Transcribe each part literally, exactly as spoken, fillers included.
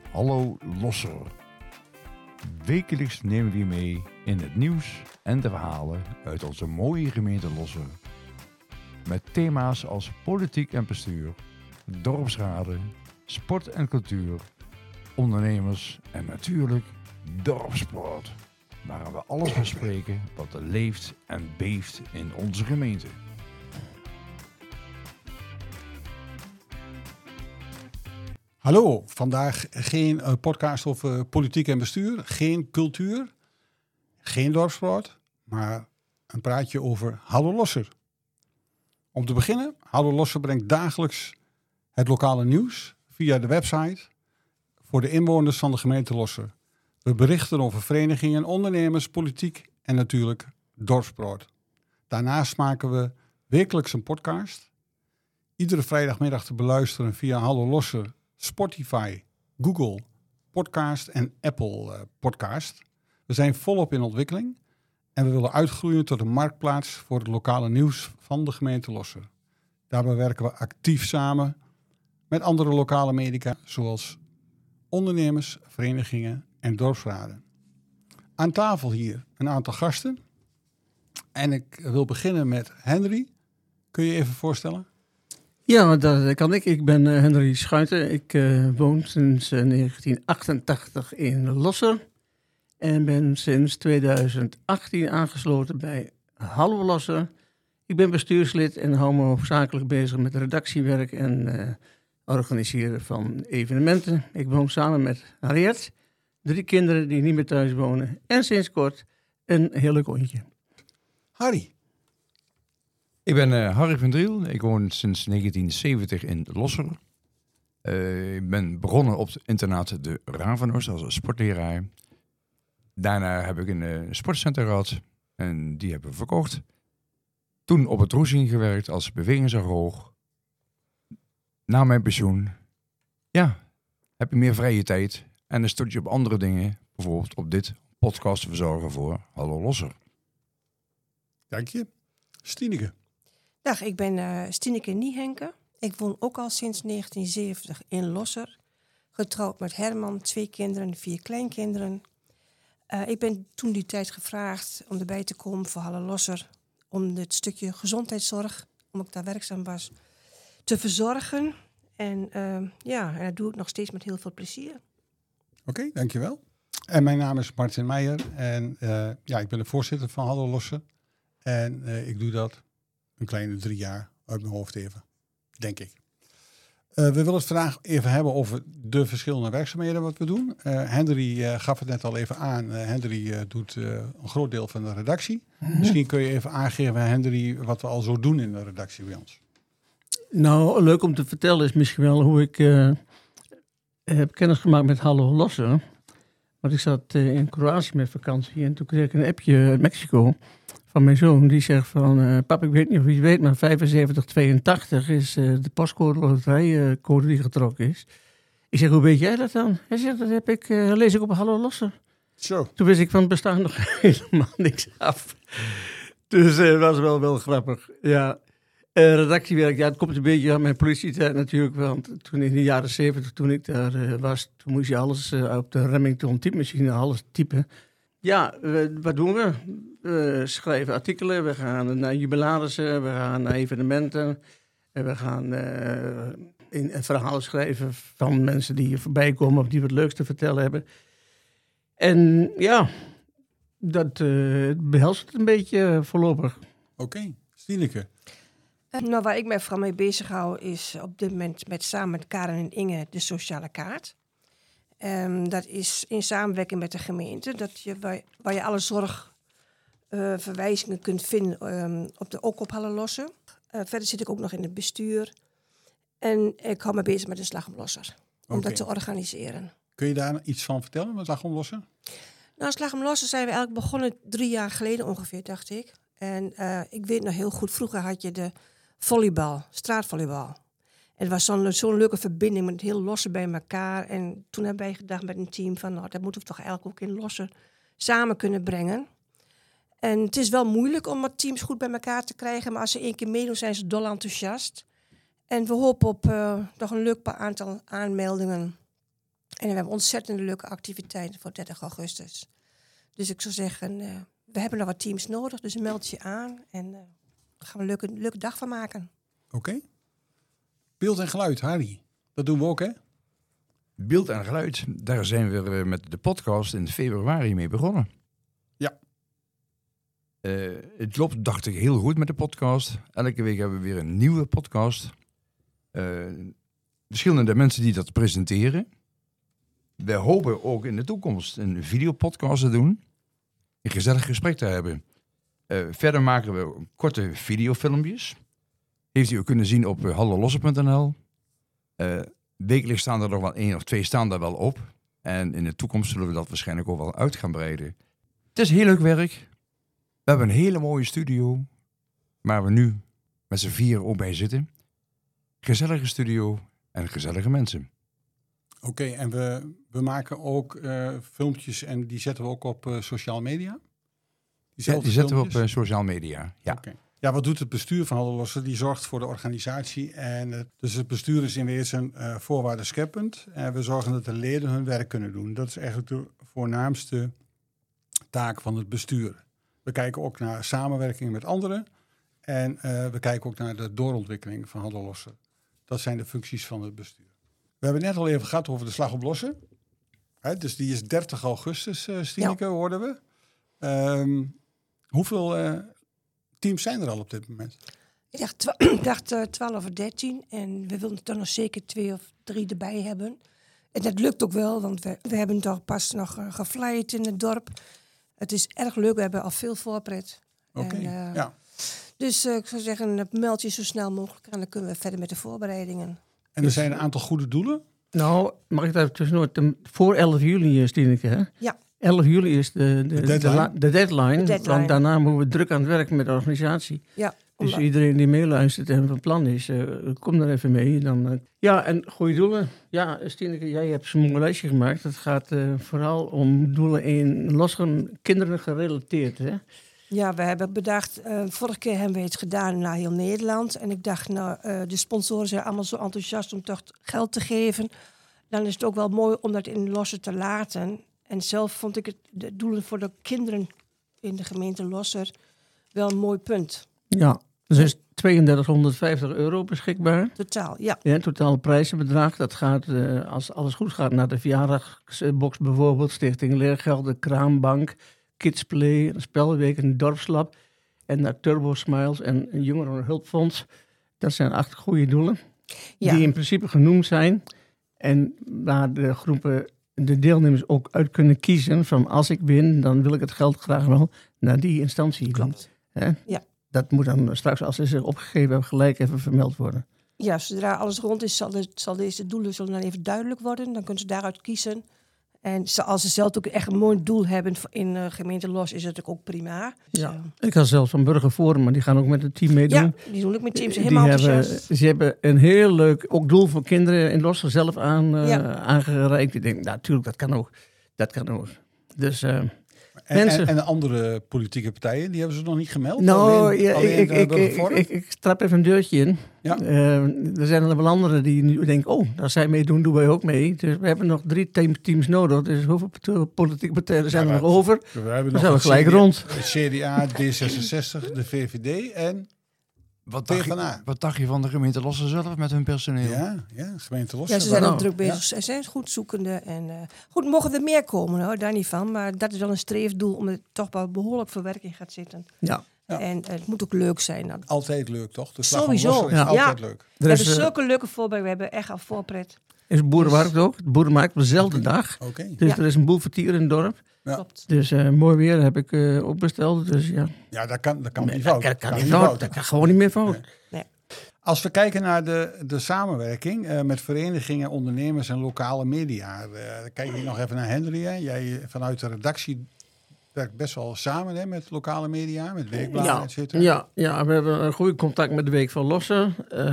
Hallo Losser. Wekelijks nemen we je mee in het nieuws en de verhalen uit onze mooie gemeente Losser. Met thema's als politiek en bestuur, dorpsraden, sport en cultuur, ondernemers en natuurlijk dorpssport. Waar we alles bespreken wat er leeft en beeft in onze gemeente. Hallo, vandaag geen uh, podcast over politiek en bestuur, geen cultuur, geen dorpssport, maar een praatje over Hallo Losser. Om te beginnen, Hallo Losser brengt dagelijks het lokale nieuws via de website voor de inwoners van de gemeente Losser. We berichten over verenigingen, ondernemers, politiek en natuurlijk dorpssport. Daarnaast maken we wekelijks een podcast. Iedere vrijdagmiddag te beluisteren via Hallo Losser, Spotify, Google Podcast en Apple uh, Podcast. We zijn volop in ontwikkeling en we willen uitgroeien tot een marktplaats voor het lokale nieuws van de gemeente Losser. Daarbij werken we actief samen met andere lokale media zoals ondernemers, verenigingen en dorpsraden. Aan tafel hier een aantal gasten. En ik wil beginnen met Henry. Kun je je even voorstellen? Ja, dat kan ik. Ik ben uh, Henry Schuiten. Ik uh, woon sinds uh, negentien achtentachtig in Losser. En ben sinds twintig achttien aangesloten bij Hallo Losser. Ik ben bestuurslid en hou me hoofdzakelijk bezig met redactiewerk en uh, organiseren van evenementen. Ik woon samen met Harriet, drie kinderen die niet meer thuis wonen. En sinds kort een heel leuk hondje. Harry. Ik ben uh, Harry van Driel. Ik woon sinds negentien zeventig in Losser. Uh, ik ben begonnen op het internaat De Ravenhorst als sportleraar. Daarna heb ik een uh, sportcenter gehad en die hebben we verkocht. Toen op het Roesing gewerkt als bewegingsagoog. Na mijn pensioen, ja, heb je meer vrije tijd. En dan stort je op andere dingen, bijvoorbeeld op dit podcast verzorgen voor Hallo Losser. Dank je. Stieneke. Dag, ik ben uh, Stieneke Niehenke. Ik woon ook al sinds negentien zeventig in Losser. Getrouwd met Herman, twee kinderen, vier kleinkinderen. Uh, ik ben toen die tijd gevraagd om erbij te komen voor Hallo Losser. Om het stukje gezondheidszorg, omdat ik daar werkzaam was, te verzorgen. En uh, ja, en dat doe ik nog steeds met heel veel plezier. Oké, okay, dankjewel. En mijn naam is Martin Meijer. En uh, ja, ik ben de voorzitter van Hallo Losser. En uh, ik doe dat een kleine drie jaar uit mijn hoofd even, denk ik. Uh, we willen het vandaag even hebben over de verschillende werkzaamheden wat we doen. Uh, Henry uh, gaf het net al even aan. Uh, Henry uh, doet uh, een groot deel van de redactie. Mm-hmm. Misschien kun je even aangeven, Henry, wat we al zo doen in de redactie bij ons. Nou, leuk om te vertellen is misschien wel hoe ik uh, heb kennis gemaakt met Hallo Losser. Want ik zat uh, in Kroatië met vakantie en toen kreeg ik een appje uit Mexico van mijn zoon. Die zegt van, uh, pap, ik weet niet of je het weet, maar vijfenzeventig tweeëntachtig is uh, de pascode loterijcode die getrokken is. Ik zeg, hoe weet jij dat dan? Hij zegt, dat heb ik, uh, lees ik op Hallo Losser. Zo. Toen wist ik van het bestaan nog helemaal niks af. Dus dat uh, was wel, wel grappig, ja. Uh, redactiewerk, ja, het komt een beetje aan mijn politietijd natuurlijk. Want toen in de jaren zeventig, toen ik daar uh, was, toen moest je alles uh, op de Remington typemachine, alles typen. Ja, we, wat doen we? We schrijven artikelen, we gaan naar jubilarissen, we gaan naar evenementen. En we gaan uh, in, in verhalen schrijven van mensen die hier voorbij komen of die wat leuks te vertellen hebben. En ja, dat uh, behelst het een beetje voorlopig. Oké, okay. Stieneke. Uh, nou, waar ik mij vooral mee bezig hou is op dit moment met, samen met Karen en Inge de sociale kaart. Um, dat is in samenwerking met de gemeente, dat je, waar, waar je alle zorgverwijzingen uh, kunt vinden, um, op de, ook op Hallo Losser. Uh, verder zit ik ook nog in het bestuur. En ik hou me bezig met de Slag om Losser, om okay. dat te organiseren. Kun je daar iets van vertellen, met Slag om Losser? Nou, Slag om Losser zijn we eigenlijk begonnen drie jaar geleden ongeveer, dacht ik. En uh, ik weet nog heel goed, vroeger had je de volleybal, straatvolleybal. En het was zo'n, zo'n leuke verbinding met heel Losser bij elkaar. En toen hebben wij gedacht met een team van, nou, dat moeten we toch eigenlijk ook in Losser samen kunnen brengen. En het is wel moeilijk om wat teams goed bij elkaar te krijgen. Maar als ze één keer meedoen, zijn ze dol enthousiast. En we hopen op uh, nog een leuk paar aantal aanmeldingen En we hebben ontzettend leuke activiteiten voor dertig augustus. Dus ik zou zeggen, uh, we hebben nog wat teams nodig. Dus meld je aan en uh, daar gaan we een leuke, leuke dag van maken. Oké. Okay. Beeld en geluid, Harry. Dat doen we ook, hè? Beeld en geluid, daar zijn we uh, met de podcast in februari mee begonnen. Ja. Uh, het loopt, dacht ik, heel goed met de podcast. Elke week hebben we weer een nieuwe podcast. Uh, verschillende mensen die dat presenteren. We hopen ook in de toekomst een videopodcast te doen. Een gezellig gesprek te hebben. Uh, verder maken we korte videofilmpjes. Heeft u ook kunnen zien op uh, hallolosse punt n l. Uh, wekelijks staan er nog wel één of twee staan daar wel op. En in de toekomst zullen we dat waarschijnlijk ook wel uit gaan breiden. Het is heel leuk werk. We hebben een hele mooie studio. Waar we nu met z'n vier ook bij zitten. Gezellige studio en gezellige mensen. Oké, okay, en we, we maken ook uh, filmpjes en die zetten we ook op uh, sociale media? Ja, die zetten filmpjes? we op uh, sociale media, ja. Okay. Ja, wat doet het bestuur van Hallolosse? Die zorgt voor de organisatie. En uh, dus het bestuur is in wezen uh, voorwaarden scheppend. En we zorgen dat de leden hun werk kunnen doen. Dat is eigenlijk de voornaamste taak van het bestuur. We kijken ook naar samenwerking met anderen. En uh, we kijken ook naar de doorontwikkeling van Hallolosse. Dat zijn de functies van het bestuur. We hebben net al even gehad over de Slag op Lossen. He, dus die is dertig augustus, uh, Stineke, ja. hoorden we. Um, hoeveel uh, teams zijn er al op dit moment? Ik dacht, twa- ik dacht uh, twaalf of dertien. En we wilden er nog zeker twee of drie erbij hebben. En dat lukt ook wel, want we, we hebben toch pas nog uh, geflyerd in het dorp. Het is erg leuk, we hebben al veel voorpret. Oké, okay, uh, ja. Dus uh, ik zou zeggen, meld je zo snel mogelijk en dan kunnen we verder met de voorbereidingen. En er zijn een aantal goede doelen? Nou, mag ik daar tussendoor? Voor elf juli, Stineke, hè? Ja. elf juli is de, de, de, deadline. De, de, deadline, de deadline. Want daarna moeten we druk aan het werk met de organisatie. Ja. Dus omdat... iedereen die meeluistert en van plan is, uh, kom er even mee. Dan, uh... Ja, en goede doelen. Ja, Stineke, jij hebt zo'n mooi lijstje gemaakt. Het gaat uh, vooral om doelen in losse kinderen gerelateerd, hè? Ja, we hebben bedacht, uh, vorige keer hebben we het gedaan naar heel Nederland. En ik dacht, nou, uh, de sponsoren zijn allemaal zo enthousiast om toch geld te geven. Dan is het ook wel mooi om dat in Losser te laten. En zelf vond ik het de doelen voor de kinderen in de gemeente Losser wel een mooi punt. Ja, dus er is tweeëndertighonderdvijftig euro beschikbaar. Totaal, ja. Ja, totaal prijzenbedrag. Dat gaat, uh, als alles goed gaat, naar de verjaardagsbox bijvoorbeeld. Stichting Leergeld, de Kraambank, Kidsplay, een spelweek, een dorpslab. En naar Turbo Smiles en een jongerenhulpfonds. Dat zijn acht goede doelen. Ja. Die in principe genoemd zijn. En waar de groepen, de deelnemers ook uit kunnen kiezen. Van als ik win, dan wil ik het geld graag wel naar die instantie. Klopt. He? Ja. Dat moet dan straks, als ze zich opgegeven hebben, gelijk even vermeld worden. Ja, zodra alles rond is, zal, de, zal deze doelen zullen dan even duidelijk worden. Dan kunnen ze daaruit kiezen. En als ze zelf ook echt een mooi doel hebben in uh, gemeente Los, is het ook prima. Ja. Dus, ik had zelfs van Burgerforum, maar die gaan ook met het team meedoen. Ja, die doen ook met teams helemaal die enthousiast. Hebben, ze hebben een heel leuk ook doel voor kinderen in Los zelf aan, uh, ja. aangereikt. Ik denk, nou, natuurlijk, dat kan ook. Dat kan ook. Dus... Uh, En, mensen... en, en de andere politieke partijen, die hebben ze nog niet gemeld? Nou, alleen, ja, alleen ik, ik, ik, ik, ik, ik trap even een deurtje in. Ja. Uh, er zijn er wel anderen die nu denken, oh, als zij meedoen, doen wij ook mee. Dus we hebben nog drie teams nodig. Dus hoeveel politieke partijen zijn ja, er nog over? We hebben Dan nog zijn we gelijk C D A, rond. De C D A, D zesenzestig, de V V D en... Wat dacht, je, wat dacht je van de gemeente Losser zelf met hun personeel? Ja, ja gemeente Losser. Ja, ze zijn ook druk bezig. Ja. Ze zijn goed zoekende. En, uh, goed, mogen er meer komen, hoor, daar niet van. Maar dat is wel een streefdoel, omdat het toch wel behoorlijk voor werking gaat zitten. Ja. Ja. En uh, het moet ook leuk zijn. Dan. Altijd leuk, toch? De slag Sowieso. Is ja. altijd leuk. We hebben uh, zulke leuke voorbereidingen. We hebben echt al voorpret. Is boerenmarkt ook? De boerenmarkt op dezelfde okay. dag. Okay. Dus ja. er is een boel vertier in het dorp. Ja. Klopt. Dus uh, mooi weer heb ik uh, ook besteld. Dus, ja, ja dat kan, dat kan nee, niet dat fout. Kan, kan, kan niet fout. fout. Dat kan gewoon niet meer fout. Nee. Nee. Als we kijken naar de, de samenwerking uh, met verenigingen, ondernemers en lokale media. Uh, kijk je nog even naar Henry. Hè? Jij vanuit de redactie werkt best wel samen, hè, met lokale media, met weekbladen, ja, et cetera. Ja, ja, we hebben een goede contact met de Week van Lossen.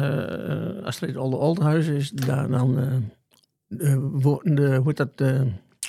Uh, Astrid Olde Oldhuizen is daar dan... Uh, de, de, hoe heet dat... Uh,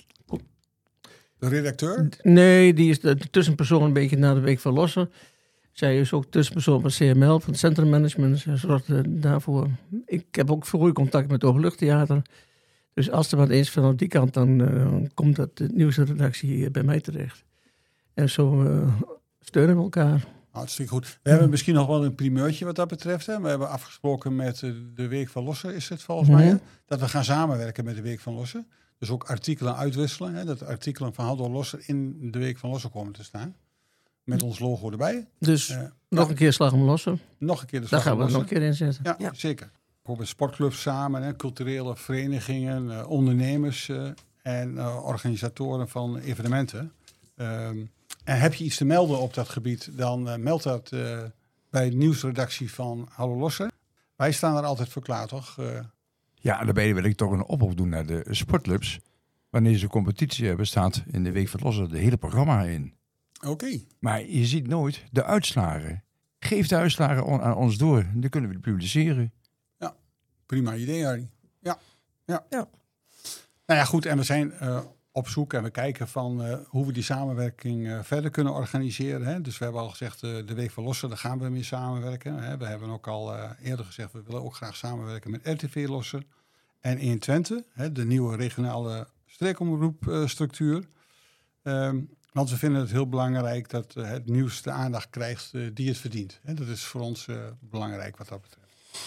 de redacteur? Nee, die is de, de tussenpersoon een beetje naar de Week van Lossen. Zij is ook tussenpersoon van C M L, van het Centrum Management. Ze zorgt uh, daarvoor. Ik heb ook veel goede contact met het Openluchttheater. Dus als er wat is van op die kant, dan uh, komt dat de nieuwsredactie bij mij terecht. En zo uh, steunen we elkaar. Hartstikke goed. We hebben misschien nog wel een primeurtje wat dat betreft. Hè. We hebben afgesproken met de Week van Losser, is het volgens mij. Hè? Dat we gaan samenwerken met de Week van Losser. Dus ook artikelen uitwisselen. Hè. Dat artikelen van Haldor Losser in de Week van Losser komen te staan. Met ons logo erbij. Dus uh, nog ja. een keer slag om Losser. Nog een keer de slag Daar gaan om we nog een keer inzetten. Ja, ja. zeker. Ook met sportclubs samen, hè, culturele verenigingen, uh, ondernemers uh, en uh, organisatoren van evenementen. Um, en heb je iets te melden op dat gebied, dan uh, meld dat uh, bij de nieuwsredactie van Hallo Losser. Wij staan er altijd voor klaar, toch? Uh, ja, daarbij wil ik toch een oproep doen naar de sportclubs. Wanneer ze een competitie hebben, staat in de Week van Losser de hele programma in. Oké. Okay. Maar je ziet nooit de uitslagen. Geef de uitslagen on- aan ons door, dan kunnen we die publiceren. Ja, prima idee, Harry. Ja. Ja. ja. Nou ja, goed, en we zijn uh, op zoek en we kijken van uh, hoe we die samenwerking uh, verder kunnen organiseren. Hè. Dus we hebben al gezegd, uh, de Week van Losser, daar gaan we mee samenwerken. Hè. We hebben ook al uh, eerder gezegd, we willen ook graag samenwerken met R T V Losser. En in Twente, hè, de nieuwe regionale streekomroepstructuur. Uh, um, want we vinden het heel belangrijk dat uh, het nieuws de aandacht krijgt uh, die het verdient. Hè. Dat is voor ons uh, belangrijk wat dat betreft.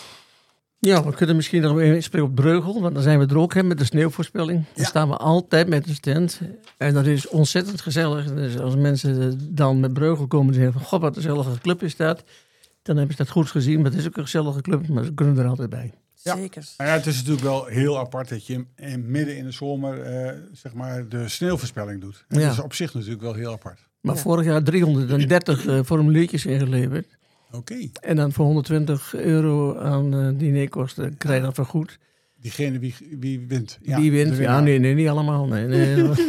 Ja, we kunnen misschien nog even spreken op Breugel, want dan zijn we er ook hè, met de sneeuwvoorspelling. Dan ja. staan we altijd met een stand. En dat is ontzettend gezellig. Dus als mensen dan met Breugel komen en zeggen van, god, wat een gezellige club is dat. Dan hebben ze dat goed gezien, maar het is ook een gezellige club, maar ze kunnen er altijd bij. Ja. Zeker. Maar ja, het is natuurlijk wel heel apart dat je in, midden in de zomer uh, zeg maar de sneeuwvoorspelling doet. Ja. Dat is op zich natuurlijk wel heel apart. Maar ja. vorig jaar driehonderddertig uh, formuliertjes ingeleverd. Oké. Okay. En dan voor honderdtwintig euro aan uh, dinerkosten krijg je dat vergoed. Diegene wie, wie wint. Ja, wie wint? Ja, nee, nee, niet allemaal. Nee, nee. Oké.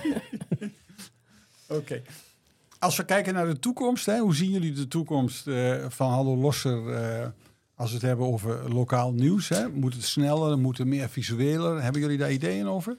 Okay. Als we kijken naar de toekomst, hè, hoe zien jullie de toekomst uh, van Hallo Losser uh, als we het hebben over lokaal nieuws? Hè? Moet het sneller, moet het meer visueler? Hebben jullie daar ideeën over?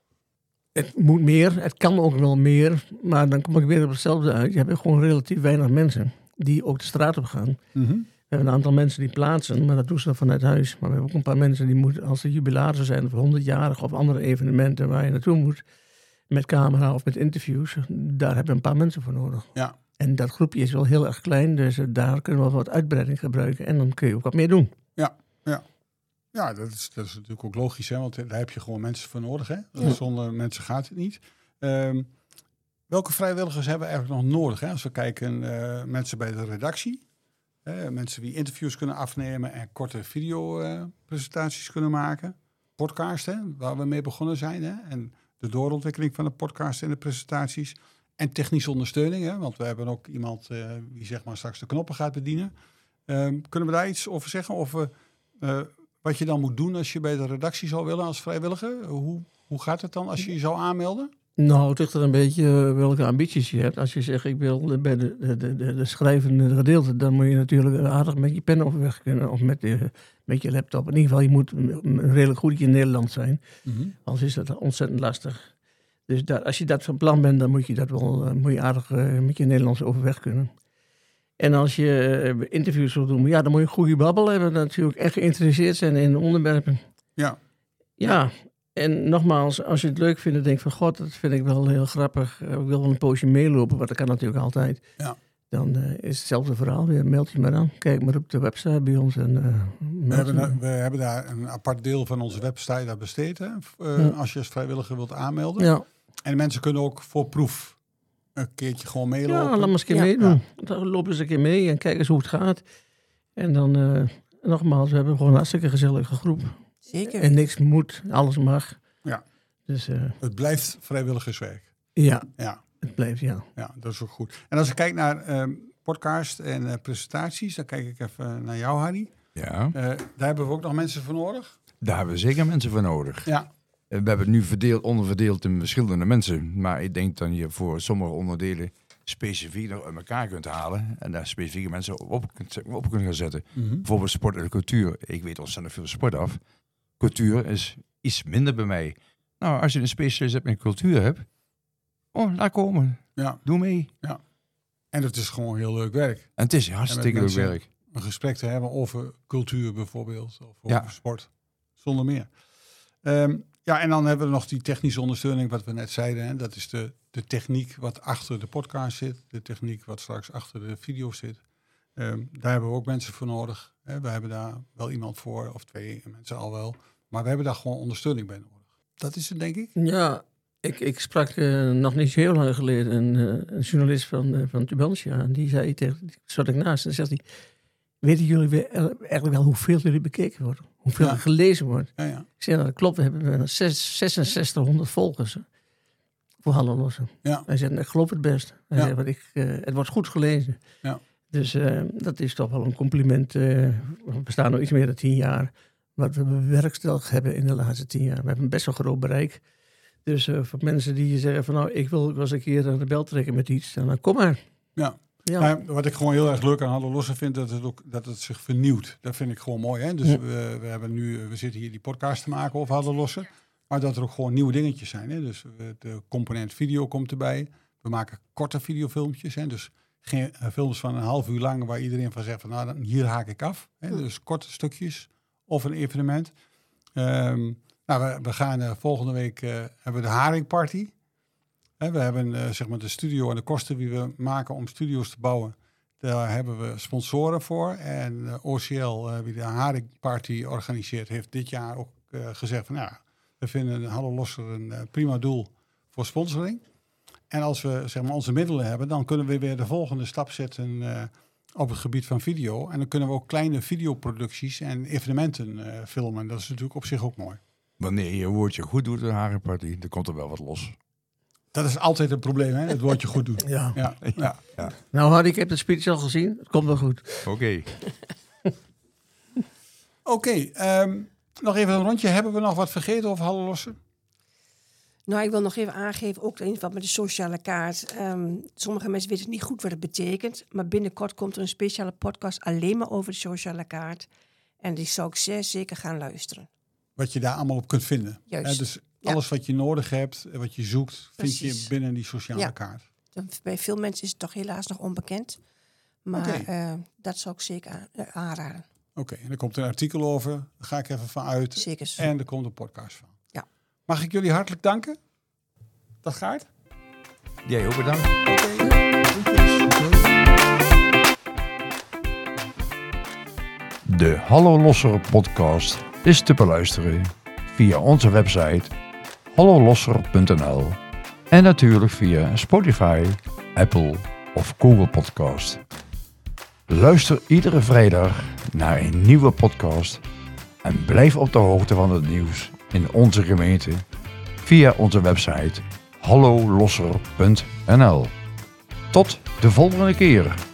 Het moet meer, het kan ook wel meer, maar dan kom ik weer op hetzelfde uit. Je hebt gewoon relatief weinig mensen die ook de straat op gaan. Mm-hmm. We hebben een aantal mensen die plaatsen, maar dat doen ze dan vanuit huis. Maar we hebben ook een paar mensen die moeten, als er jubilaren zijn of honderdjarig of andere evenementen waar je naartoe moet, met camera of met interviews, daar hebben we een paar mensen voor nodig. Ja. En dat groepje is wel heel erg klein, dus daar kunnen we wat uitbreiding gebruiken en dan kun je ook wat meer doen. Ja, ja. Ja, dat is, dat is natuurlijk ook logisch, hè, want daar heb je gewoon mensen voor nodig. Hè? Ja. Zonder mensen gaat het niet. Um, welke vrijwilligers hebben we eigenlijk nog nodig? Hè? Als we kijken, uh, mensen bij de redactie, hè? Mensen die interviews kunnen afnemen en korte videopresentaties uh, kunnen maken. Podcast, hè? Waar we mee begonnen zijn. Hè? En de doorontwikkeling van de podcast en de presentaties. En technische ondersteuning, hè? Want we hebben ook iemand uh, die zeg maar straks de knoppen gaat bedienen. Um, kunnen we daar iets over zeggen? Of we... Uh, Wat je dan moet doen als je bij de redactie zou willen als vrijwilliger? Hoe, hoe gaat het dan als je je zou aanmelden? Nou, het ligt er een beetje welke ambities je hebt. Als je zegt, ik wil bij de, de, de, de schrijvende gedeelte, dan moet je natuurlijk aardig met je pen overweg kunnen. Of met, de, met je laptop. In ieder geval, je moet redelijk goed in Nederland zijn. Mm-hmm. Anders is dat ontzettend lastig. Dus dat, als je dat van plan bent, dan moet je dat wel moet je aardig uh, met je Nederlands overweg kunnen. En als je uh, interviews wil doen, ja, dan moet je een goede babbel hebben natuurlijk. En geïnteresseerd zijn in onderwerpen. Ja. Ja, en nogmaals, als je het leuk vindt en denkt van, god, dat vind ik wel heel grappig. Uh, ik wil wel een poosje meelopen, want dat kan natuurlijk altijd. Ja. Dan uh, is hetzelfde verhaal weer. Meld je maar aan. Kijk maar op de website bij ons. En, uh, we, hebben daar, we hebben daar een apart deel van onze website aan besteed. Hè? Uh, ja. Als je als vrijwilliger wilt aanmelden. Ja. En mensen kunnen ook voor proef een keertje gewoon meelopen. Ja, laat maar eens een keer ja. meedoen. Ja. Dan lopen ze een keer mee en kijken eens hoe het gaat. En dan, uh, nogmaals, we hebben gewoon een hartstikke gezellige groep. Zeker. En niks moet, alles mag. Ja. Dus, uh, het blijft vrijwilligerswerk. Ja, ja, het blijft, ja. Ja, dat is ook goed. En als ik kijk naar um, podcast en uh, presentaties, dan kijk ik even naar jou, Harry. Ja. Uh, daar hebben we ook nog mensen voor nodig? Daar hebben we zeker mensen voor nodig. Ja. We hebben het nu verdeeld, onderverdeeld in verschillende mensen. Maar ik denk dat je voor sommige onderdelen specifiek nog uit elkaar kunt halen. En daar specifieke mensen op, op kunnen gaan zetten. Mm-hmm. Bijvoorbeeld sport en cultuur. Ik weet ontzettend veel sport af. Cultuur is iets minder bij mij. Nou, als je een specialist hebt in cultuur hebt. Oh, laat komen. Ja. Doe mee. Ja. En het is gewoon heel leuk werk. En het is hartstikke leuk werk. Een gesprek te hebben over cultuur bijvoorbeeld. Of over ja. sport. Zonder meer. Um, ja, en dan hebben we nog die technische ondersteuning, wat we net zeiden. Hè. Dat is de, de techniek wat achter de podcast zit. De techniek wat straks achter de video zit. Um, daar hebben we ook mensen voor nodig. Hè. We hebben daar wel iemand voor, of twee mensen al wel. Maar we hebben daar gewoon ondersteuning bij nodig. Dat is het, denk ik. Ja, ik, ik sprak uh, nog niet zo heel lang geleden een, uh, een journalist van, uh, van Tubantia. En die zei tegen, die zat ik naast en zegt hij, weten jullie weer, uh, eigenlijk wel hoeveel jullie bekeken worden? Hoeveel Ja. er gelezen wordt? Ja, ja. Ik zei, nou, dat klopt, we hebben uh, zesenzestighonderd volgers uh, voor Hallo Lossen. Ja. Hij zei, ik geloof het best. Hij Ja. zei, want ik, uh, het wordt goed gelezen. Ja. Dus uh, dat is toch wel een compliment. Uh, we bestaan nog iets meer dan tien jaar. Wat we bewerkstelligd hebben in de laatste tien jaar. We hebben best wel groot bereik. Dus uh, voor mensen die zeggen van nou, ik wil wel eens een keer aan de bel trekken met iets. Dan uh, kom maar. Ja. Ja. Maar wat ik gewoon heel erg leuk aan Hallo Lossen vind, dat het ook dat het zich vernieuwt. Dat vind ik gewoon mooi. Hè? Dus Ja. we, we hebben nu, we zitten hier die podcast te maken over Hallo Lossen. Maar dat er ook gewoon nieuwe dingetjes zijn. Hè? Dus we, de component video komt erbij. We maken korte videofilmpjes. Hè? Dus geen uh, films van een half uur lang waar iedereen van zegt van nou, dan, hier haak ik af. Hè? Ja. Dus korte stukjes of een evenement. Um, nou, we, we gaan uh, volgende week uh, hebben we de Haringparty. Hè, we hebben uh, zeg maar de studio en de kosten die we maken om studio's te bouwen. Daar hebben we sponsoren voor. En uh, O C L, uh, die de Haringparty organiseert, heeft dit jaar ook uh, gezegd van ja, we vinden Hallo Losser een uh, prima doel voor sponsoring. En als we zeg maar onze middelen hebben, dan kunnen we weer de volgende stap zetten uh, op het gebied van video. En dan kunnen we ook kleine videoproducties en evenementen uh, filmen. Dat is natuurlijk op zich ook mooi. Wanneer je een woordje goed doet in een haringparty, dan komt er wel wat los. Dat is altijd het probleem, hè? Het woordje goed doen. Ja. Ja, ja. Ja. Nou Harry, ik heb de speech al gezien. Het komt wel goed. Oké. Okay. Oké, okay, um, nog even een rondje. Hebben we nog wat vergeten over Hallo Lossen? Nou, ik wil nog even aangeven, ook in ieder geval met de sociale kaart. Um, sommige mensen weten niet goed wat het betekent. Maar binnenkort komt er een speciale podcast alleen maar over de sociale kaart. En die zou ik zeer zeker gaan luisteren. Wat je daar allemaal op kunt vinden. Juist. Hè, dus Ja. alles wat je nodig hebt, wat je zoekt, vind Precies. je binnen die sociale Ja. kaart. Bij veel mensen is het toch helaas nog onbekend. Maar Oké. uh, dat zou ik zeker aan, uh, aanraden. Oké, okay, en er komt een artikel over. Daar ga ik even van uit. Zeker. En er komt een podcast van. Ja. Mag ik jullie hartelijk danken? Dat gaat? Jij ook bedankt. De Hallo Losser podcast is te beluisteren via onze website hallo losser punt n l en natuurlijk via Spotify, Apple of Google Podcast. Luister iedere vrijdag naar een nieuwe podcast en blijf op de hoogte van het nieuws in onze gemeente via onze website hallo losser punt n l. Tot de volgende keer.